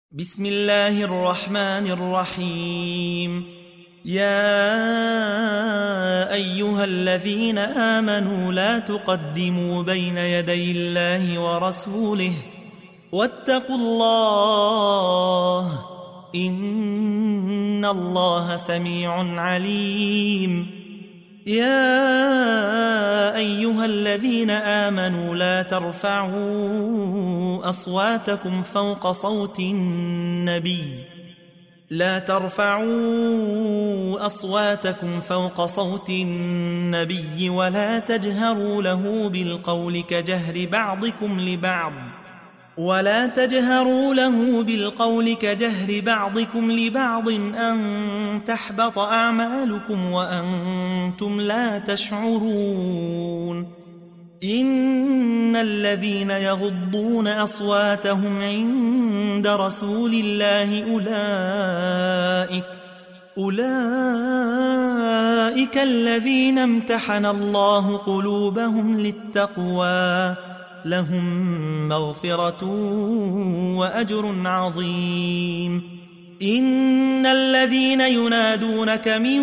بسم الله الرحمن الرحيم. يا أيها الذين آمنوا لا تقدموا بين يدي الله ورسوله واتقوا الله إن الله سميع عليم. يا أيها الذين آمنوا لا ترفعوا أصواتكم فوق صوت النبي ولا تجهروا له بالقول كجهر بعضكم لبعض أن تحبط أعمالكم وأنتم لا تشعرون. إن الذين يغضون أصواتهم عند رسول الله أولئك الذين امتحن الله قلوبهم للتقوى لهم مغفرة وأجر عظيم. إن الذين ينادونك من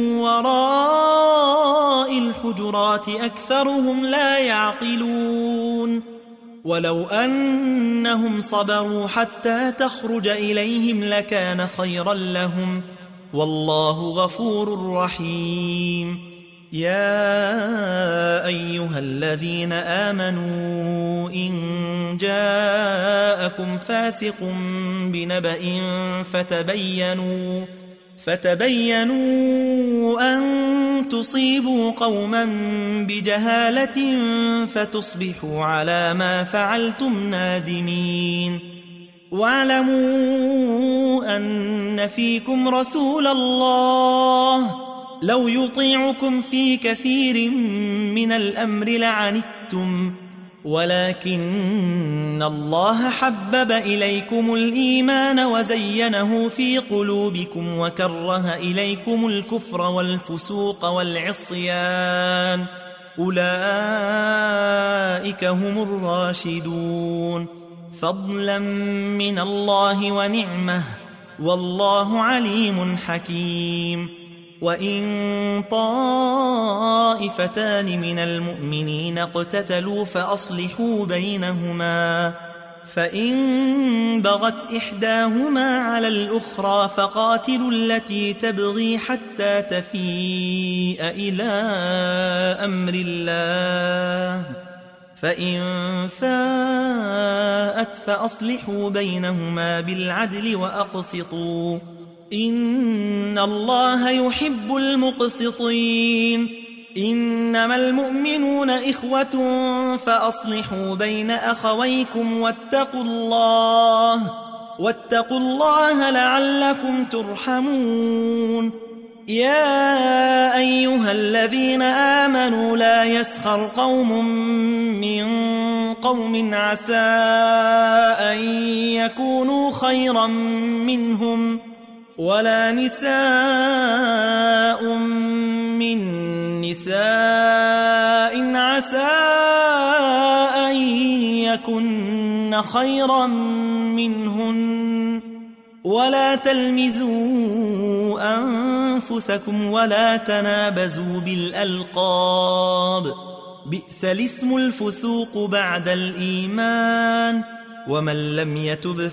وراء الحجرات أكثرهم لا يعقلون. ولو أنهم صبروا حتى تخرج إليهم لكان خيرا لهم والله غفور رحيم. يا أيها الذين آمنوا إن جاءكم فاسق بنبأ فتبينوا أن تصيبوا قوما بجهالة فتصبحوا على ما فعلتم نادمين. واعلموا أن فيكم رسول الله لو يطيعكم في كثير من الأمر لعنتم ولكن الله حبب إليكم الإيمان وزينه في قلوبكم وكره إليكم الكفر والفسوق والعصيان أولئك هم الراشدون فضلا من الله ونعمه والله عليم حكيم. وإن طائفتان من المؤمنين اقتتلوا فأصلحوا بينهما فإن بغت إحداهما على الأخرى فقاتلوا التي تبغي حتى تفيء إلى أمر الله فإن فاءت فأصلحوا بينهما بالعدل وأقسطوا إن الله يحب المقسطين. إنما المؤمنون إخوة فأصلحوا بين أخويكم واتقوا الله لعلكم ترحمون. يا أيها الذين آمنوا لا يسخر قوم من قوم عسى أن يكونوا خيرا منهم ولا نساء من نساء عسى أن يكن خيرا منهن ولا تلمزوا أنفسكم ولا تنابزوا بالألقاب بئس الاسم الفسوق بعد الإيمان ومن لم يتب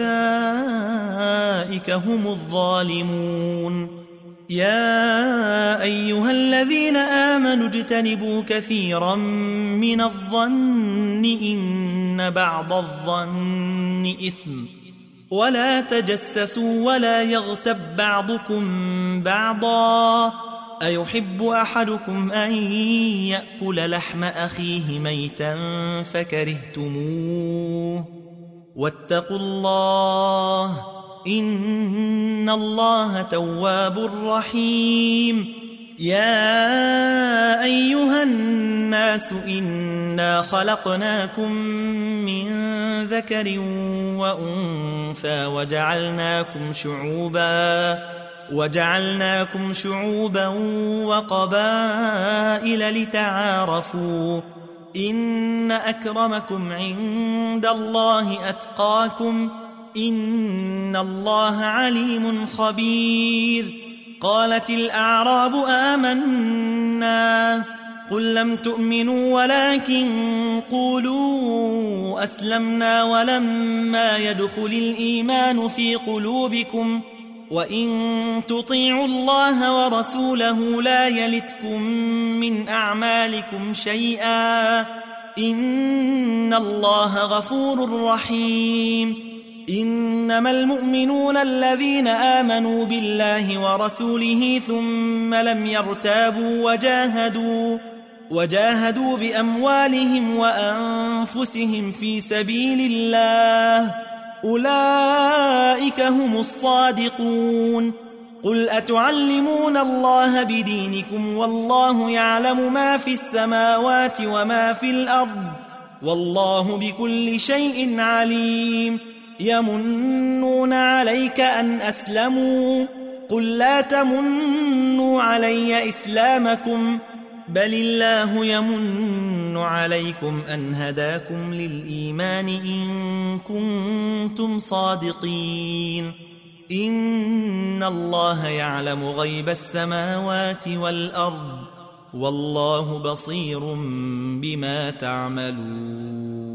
فأولئك هم الظالمون. يا أيها الذين آمنوا اجتنبوا كثيرا من الظن إن بعض الظن إثم ولا تجسسوا ولا يغتب بعضكم بعضا أيحب أحدكم أن يأكل لحم أخيه ميتا فكرهتموه واتقوا الله إن الله تواب رحيم. يا أيها الناس إنا خلقناكم من ذكر وأنثى وجعلناكم شعوبا وقبائل لتعارفوا إن أكرمكم عند الله أتقاكم إن الله عليم خبير. قالت الأعراب آمنا قل لم تؤمنوا ولكن قولوا أسلمنا ولما يدخل الإيمان في قلوبكم وإن تطيعوا الله ورسوله لا يلتكم من أعمالكم شيئا إن الله غفور رحيم. إنما المؤمنون الذين آمنوا بالله ورسوله ثم لم يرتابوا وجاهدوا بأموالهم وأنفسهم في سبيل الله أولئك هم الصادقون. قل أتعلمون الله بدينكم والله يعلم ما في السماوات وما في الأرض والله بكل شيء عليم. يمنون عليك أن أسلموا قل لا تمنوا علي إسلامكم بل الله يمن عليكم أن هداكم للإيمان إن كنتم صادقين. إن الله يعلم غيب السماوات والأرض والله بصير بما تعملون.